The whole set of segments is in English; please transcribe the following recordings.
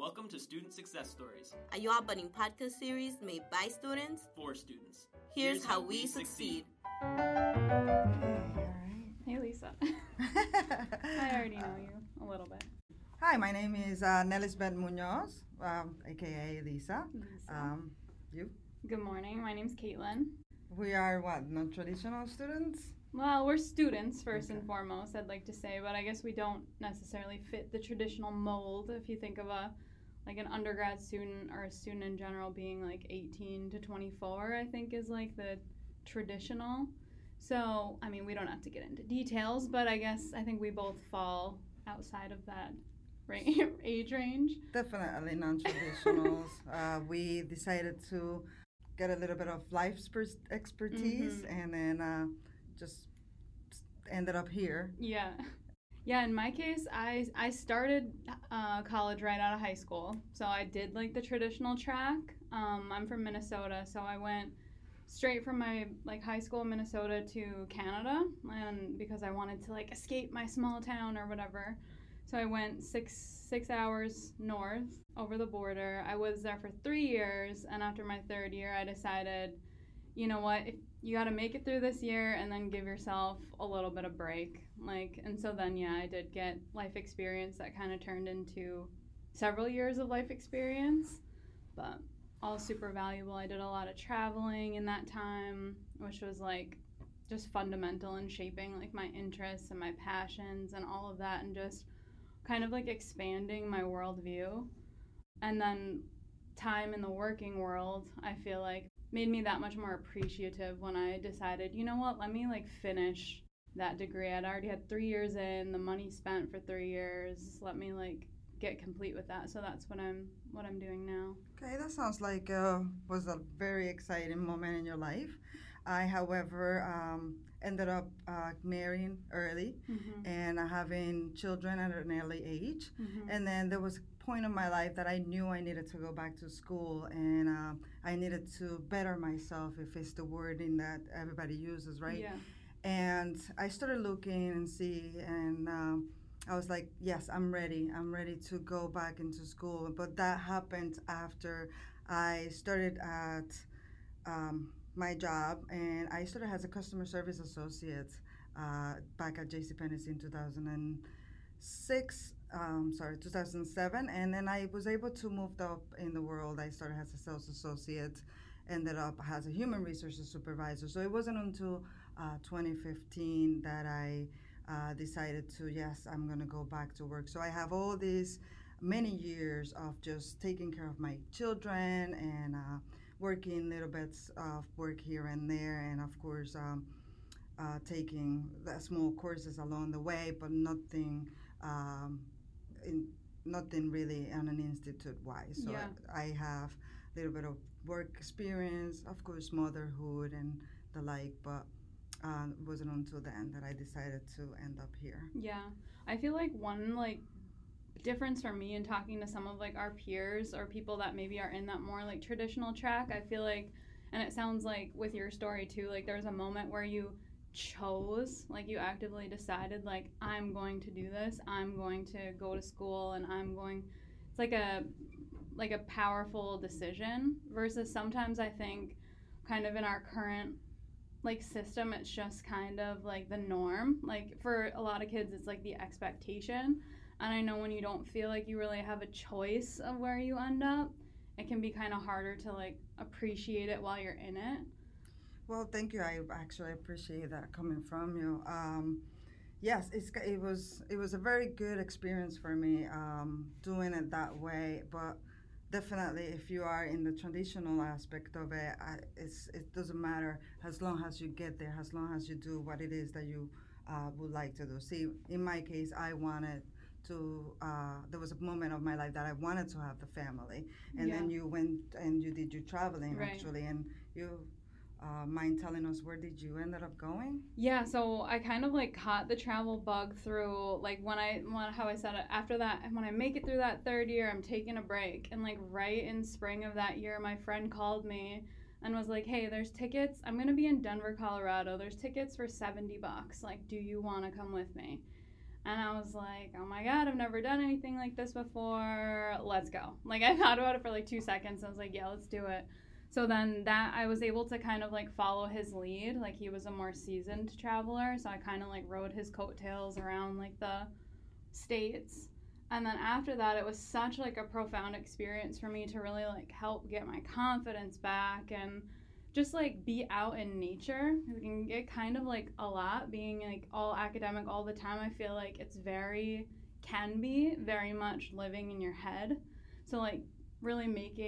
Welcome to Student Success Stories, a UR Budding podcast series made by students for students. Here's how we succeed. Hey, Lisa. I already know you a little bit. Hi, my name is Nelisbeth Munoz, a.k.a. Lisa. You? Good morning. My name's Caitlin. We are, non-traditional students? Well, we're students first and foremost, I'd like to say, but I guess we don't necessarily fit the traditional mold. If you think of an undergrad student or a student in general being 18 to 24, I think is the traditional. So, we don't have to get into details, but I think we both fall outside of that age range. Definitely non-traditionals. We decided to get a little bit of life expertise and then just ended up here. Yeah, in my case, I started college right out of high school. So I did the traditional track. I'm from Minnesota, so I went straight from my high school in Minnesota to Canada, and because I wanted to escape my small town or whatever. So I went six hours north over the border. I was there for 3 years, and after my third year, I decided, you know what, if you got to make it through this year and then give yourself a little bit of break. And so then, I did get life experience that kind of turned into several years of life experience, but all super valuable. I did a lot of traveling in that time, which was just fundamental in shaping my interests and my passions and all of that, and just kind of expanding my worldview. And then time in the working world, I feel made me that much more appreciative when I decided, you know what, let me finish that degree. I'd already had 3 years in, the money spent for 3 years. Let me get complete with that. So that's what I'm doing now. Okay, that sounds was a very exciting moment in your life. I, however, ended up marrying early and having children at an early age. And then there was a point in my life that I knew I needed to go back to school, and I needed to better myself, if it's the wording that everybody uses, right? Yeah. And I started looking and and I was like, yes, I'm ready. I'm ready to go back into school. But that happened after I started at my job, and I started as a customer service associate back at JCPenney's in 2007, and then I was able to move up in the world. I started as a sales associate, ended up as a human resources supervisor. So it wasn't until 2015 that I decided to, yes, I'm going to go back to work. So I have all these many years of just taking care of my children and working little bits of work here and there, and of course taking the small courses along the way, but nothing really on an institute wise. So I have a little bit of work experience, of course motherhood and the like, but it wasn't until then that I decided to end up here. Yeah, I feel one difference for me in talking to some of our peers or people that maybe are in that more traditional track, I feel and it sounds with your story too, there was a moment where you chose, you actively decided I'm going to do this, I'm going to go to school, and it's a powerful decision, versus sometimes I think kind of in our current system, it's just kind of the norm. For a lot of kids, it's the expectation. And I know when you don't feel you really have a choice of where you end up, it can be kind of harder to appreciate it while you're in it. Well, thank you. I actually appreciate that coming from you. Yes, it was a very good experience for me doing it that way. But definitely, if you are in the traditional aspect of it, it doesn't matter as long as you get there, as long as you do what it is that you would like to do. See, in my case, I wanted to, there was a moment of my life that I wanted to have the family. And then you went and you did your traveling, actually, and you mind telling us, where did you end up going? Yeah, so I kind of caught the travel bug through how I said it, after that, when I make it through that third year, I'm taking a break. And right in spring of that year, my friend called me and was like, hey, there's tickets. I'm going to be in Denver, Colorado. There's tickets for $70. Do you want to come with me? And I was like, oh my God, I've never done anything like this before. Let's go. Like, I thought about it for like 2 seconds. I was like, yeah, let's do it. So then that I was able to kind of like follow his lead. Like, he was a more seasoned traveler. So I kind of like rode his coattails around like the states. And then after that, it was such like a profound experience for me to really like help get my confidence back and just like be out in nature. It can get kind of like a lot being like all academic all the time. I feel like can be very much living in your head. So like really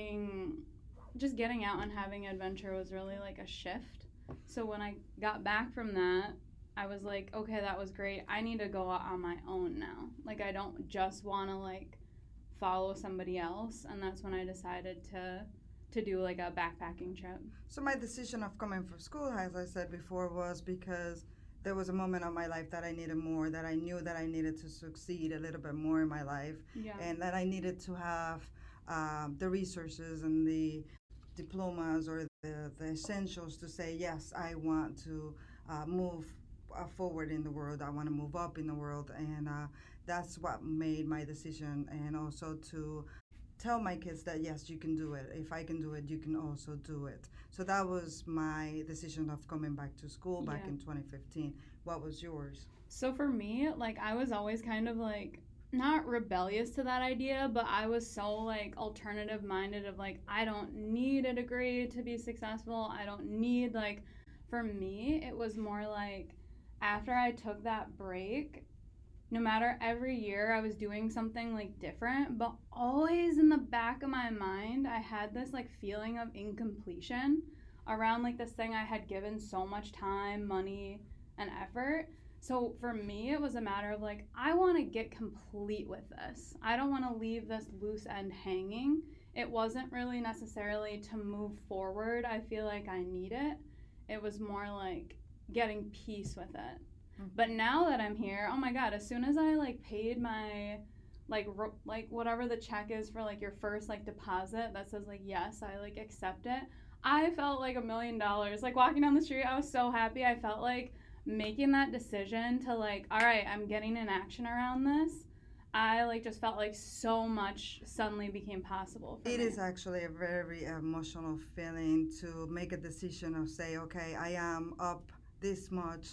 just getting out and having adventure was really like a shift. So when I got back from that, I was like, okay, that was great. I need to go out on my own now. Like, I don't just want to like follow somebody else. And that's when I decided to do like a backpacking trip. So my decision of coming from school, as I said before, was because there was a moment of my life that I needed more, that I knew that I needed to succeed a little bit more in my life, and that I needed to have the resources and the diplomas or the essentials to say, yes, I want to move forward in the world. I want to move up in the world, and that's what made my decision, and also to tell my kids that yes, you can do it. If I can do it, you can also do it. So that was my decision of coming back to school back in 2015. What was yours? So for me, like, I was always kind of like not rebellious to that idea, but I was so like alternative minded of like, I don't need a degree to be successful. I don't need like, for me, it was more like after I took that break, no matter every year I was doing something like different, but always in the back of my mind, I had this like feeling of incompletion around like this thing I had given so much time, money, and effort. So for me, it was a matter of like, I want to get complete with this. I don't want to leave this loose end hanging. It wasn't really necessarily to move forward. I feel like I need it. It was more like getting peace with it. But now that I'm here, oh my God, as soon as I like paid my like whatever the check is for like your first like deposit that says like yes, I like accept it, I felt like $1 million. Like walking down the street, I was so happy. I felt like making that decision to like, all right, I'm getting in action around this. I like just felt like so much suddenly became possible for me. It is actually a very emotional feeling to make a decision of say, okay, I am up this much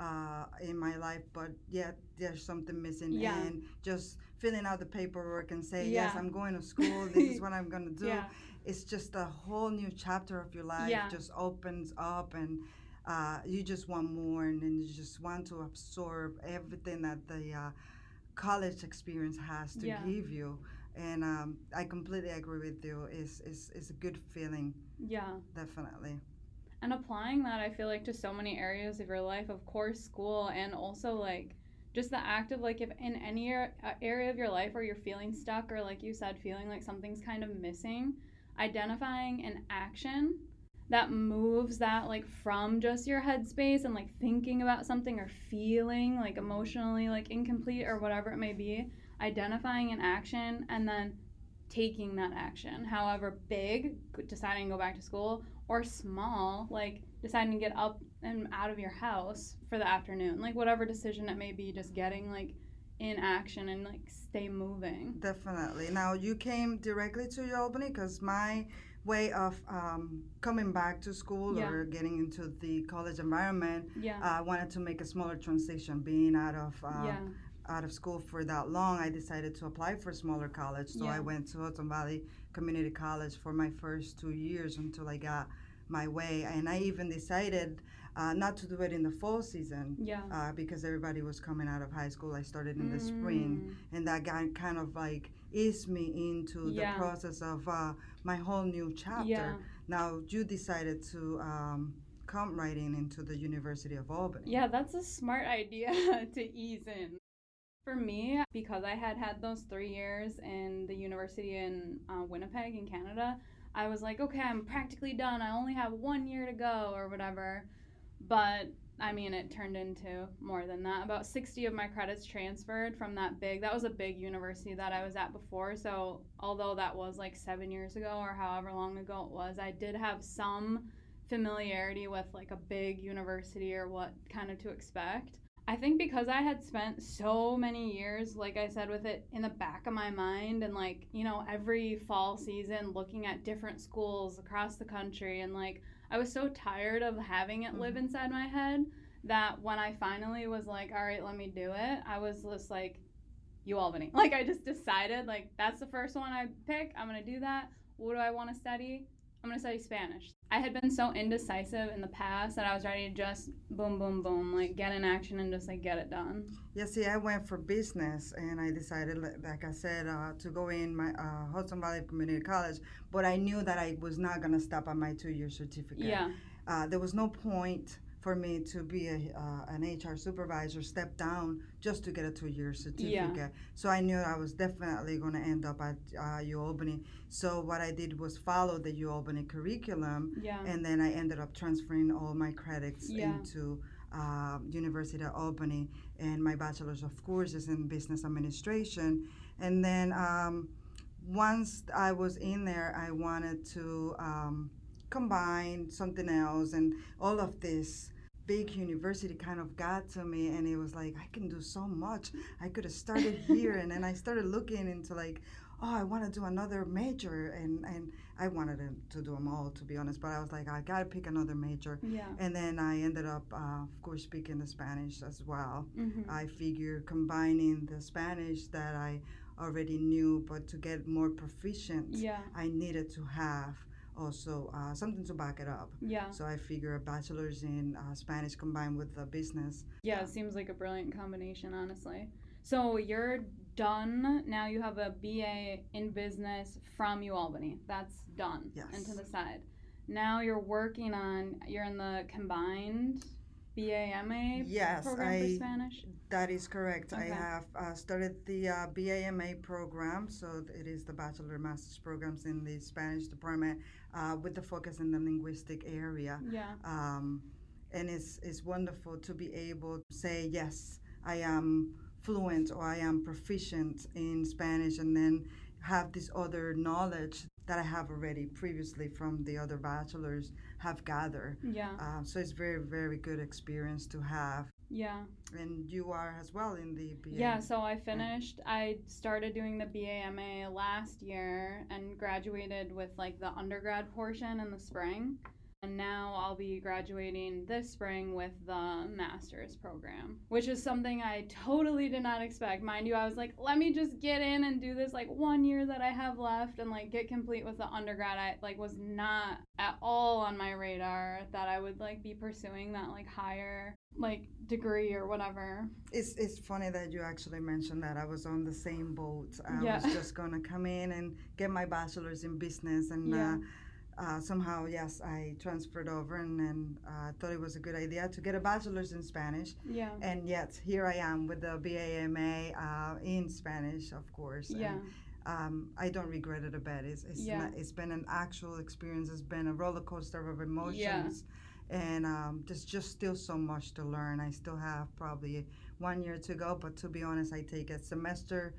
in my life, but yet there's something missing, and just filling out the paperwork and say yes, I'm going to school, this is what I'm going to do. It's just a whole new chapter of your life just opens up, and you just want more, and then you just want to absorb everything that the college experience has to give you. And I completely agree with you. It's a good feeling. Definitely. And applying that, I feel like, to so many areas of your life, of course, school, and also, like, just the act of, like, if in any area of your life where you're feeling stuck or, like you said, feeling like something's kind of missing, identifying an action that moves that, like, from just your headspace and, like, thinking about something or feeling, like, emotionally, like, incomplete or whatever it may be, identifying an action and then taking that action, however big, deciding to go back to school, or small, like deciding to get up and out of your house for the afternoon, like whatever decision it may be, just getting like in action and like stay moving. Definitely. Now you came directly to Albany, because my way of coming back to school or getting into the college environment, I wanted to make a smaller transition. Being out of school for that long, I decided to apply for a smaller college. So I went to Hudson Valley Community College for my first 2 years until I got my way. And I even decided not to do it in the fall season because everybody was coming out of high school. I started in the spring, and that kind of like eased me into the process of my whole new chapter. Now you decided to come right into the University of Albany. Yeah, that's a smart idea to ease in. For me, because I had those 3 years in the university in Winnipeg in Canada, I was like, okay, I'm practically done. I only have 1 year to go or whatever. But, I mean, it turned into more than that. About 60 of my credits transferred from that was a big university that I was at before. So, although that was like 7 years ago or however long ago it was, I did have some familiarity with like a big university or what kind of to expect. I think because I had spent so many years, like I said, with it in the back of my mind and like, you know, every fall season looking at different schools across the country, and like I was so tired of having it live inside my head that when I finally was like, all right, let me do it, I was just like, UAlbany. Like I just decided like that's the first one I pick. I'm going to do that. What do I want to study? I'm going to study Spanish. I had been so indecisive in the past that I was ready to just boom, boom, boom, like get in action and just like get it done. Yeah, see, I went for business, and I decided, like I said, to go in my Hudson Valley Community College, but I knew that I was not going to stop at my 2-year certificate. Yeah. There was no point for me to be an HR supervisor, step down just to get a 2-year certificate. Yeah. So I knew I was definitely going to end up at UAlbany. So what I did was follow the UAlbany curriculum, Yeah. and then I ended up transferring all my credits Yeah. into University of Albany, and my bachelor's of course is in business administration. And then once I was in there, I wanted to combine something else, and all of this big university kind of got to me, and it was like, I can do so much. I could have started here. And then I started looking into like, oh, I want to do another major, and I wanted to do them all, to be honest, but I was like, I gotta pick another major. Yeah. And then I ended up of course speaking the Spanish as well. Mm-hmm. I figure combining the Spanish that I already knew, but to get more proficient, Yeah. I needed to have also something to back it up. Yeah. So I figure a bachelor's in Spanish combined with the business. Yeah, it seems like a brilliant combination, honestly. So you're done. Now you have a BA in business from UAlbany. That's done. Yes. And to the side. Now you're in the combined BA-MA Yes, program for Spanish? That is correct. Okay. I have started the BA-MA program, so it is the Bachelor Master's programs in the Spanish department with the focus in the linguistic area. Yeah. And it's wonderful to be able to say, yes, I am fluent or I am proficient in Spanish, and then have this other knowledge that I have already previously from the other bachelors have gathered. Yeah. So it's very, very good experience to have. Yeah. And you are as well in the BA. Yeah, so I started doing the BA-MA last year and graduated with like the undergrad portion in the spring. And now I'll be graduating this spring with the master's program, which is something I totally did not expect. Mind you, I was like, let me just get in and do this like 1 year that I have left and like get complete with the undergrad. I like was not at all on my radar that I would like be pursuing that like higher like degree or whatever. It's funny that you actually mentioned that. I was on the same boat. I Yeah. was just going to come in and get my bachelor's in business, and Yeah. somehow, yes, I transferred over, and then thought it was a good idea to get a bachelor's in Spanish. Yeah. And yet here I am with the BA-MA in Spanish, of course. Yeah. And, I don't regret it a bit. Yeah. It's been an actual experience. It's been a roller coaster of emotions. And there's just still so much to learn. I still have probably 1 year to go, but to be honest, I take it semester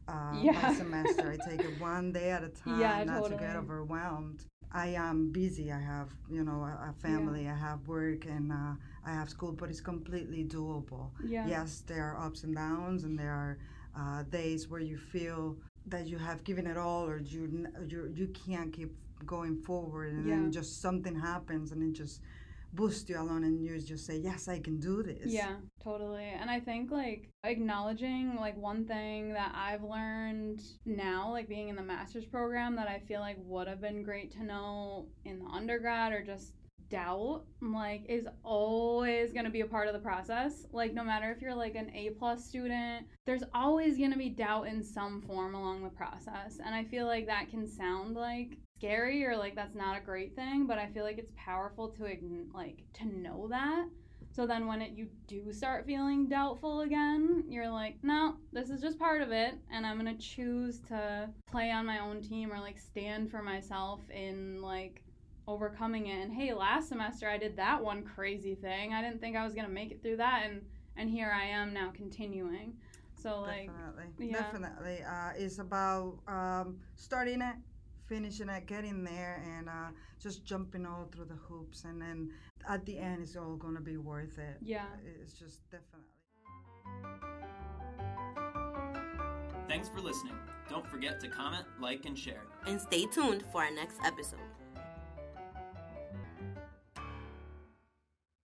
by semester. I take it one day at a time, not to get overwhelmed. I am busy. I have, a family. I have work, and I have school, but it's completely doable. Yeah. Yes, there are ups and downs, and there are days where you feel that you have given it all, or you can't keep going forward, and then just something happens, and it just boost you along, and you just say, yes, I can do this. Yeah, totally. And I think like acknowledging like one thing that I've learned now, like being in the master's program, that I feel like would have been great to know in the undergrad, or just doubt, like, is always going to be a part of the process. Like, no matter if you're like an A+ student, there's always going to be doubt in some form along the process. And I feel like that can sound like scary, or like that's not a great thing, but I feel like it's powerful to know that. So then when you do start feeling doubtful again, you're like, no, this is just part of it, and I'm going to choose to play on my own team, or like stand for myself in like overcoming it. And hey, last semester I did that one crazy thing. I didn't think I was going to make it through that, and here I am now continuing. So like definitely it's about starting it, finishing it, getting there, and just jumping all through the hoops, and then at the end it's all going to be worth it. Yeah. It's just definitely. Thanks for listening. Don't forget to comment, like, and share. And stay tuned for our next episode.